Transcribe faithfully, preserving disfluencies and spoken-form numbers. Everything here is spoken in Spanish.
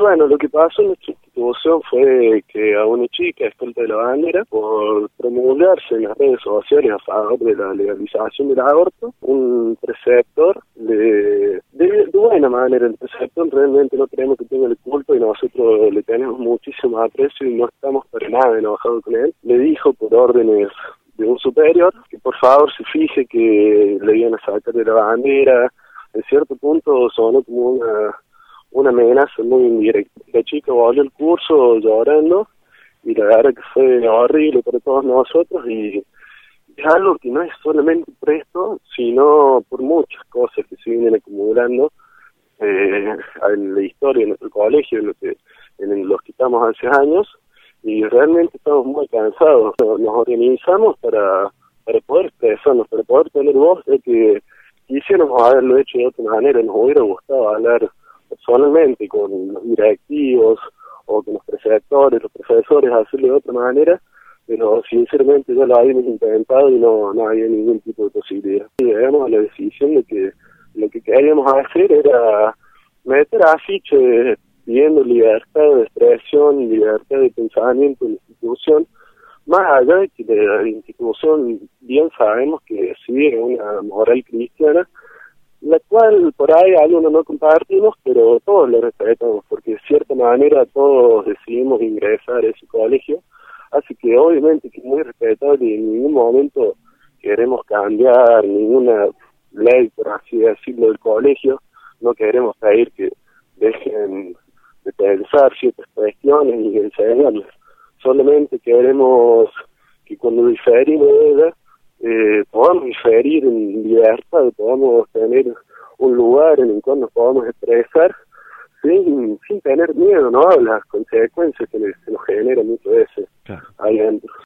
bueno, lo que pasó en nuestra institución fue que a una chica, escolta de la bandera, por promulgarse en las redes sociales a favor de la legalización del aborto, un preceptor, de, de, de buena manera, el preceptor realmente no creemos que tenga el culpa y nosotros le tenemos muchísimo aprecio y no estamos para nada enojados con él, le dijo por órdenes de un superior que por favor se fije que le iban a sacar de la bandera. En cierto punto sonó como una una amenaza muy indirecta. La chica volvió al curso llorando y la verdad que fue horrible para todos nosotros y es algo que no es solamente por esto, sino por muchas cosas que se vienen acumulando eh, en la historia de nuestro colegio, en, lo que, en los que estamos hace años, y realmente estamos muy cansados. Nos organizamos para, para poder expresarnos, para poder tener voz, de que quisiéramos haberlo hecho de otra manera, nos hubiera gustado hablar personalmente con los directivos o con los preceptores, los profesores, hacerlo de otra manera, pero sinceramente ya lo habíamos intentado y no, no había ningún tipo de posibilidad. Y llegamos a la decisión de que lo que queríamos hacer era meter afiches pidiendo libertad de expresión, libertad de pensamiento en la institución, más allá de que la institución bien sabemos que sigue una moral cristiana, la cual por ahí algunos no compartimos, pero todos lo respetamos, porque de cierta manera todos decidimos ingresar a ese colegio, así que obviamente que es muy respetable y en ningún momento queremos cambiar ninguna ley, por así decirlo, del colegio, no queremos pedir que dejen de pensar ciertas cuestiones y enseñarlas, solamente queremos que cuando diferimos de ella, Eh, podamos diferir en libertad, podamos tener un lugar en el cual nos podamos expresar sin, sin tener miedo, ¿no?, a las consecuencias que se nos generan muchas veces ahí dentro.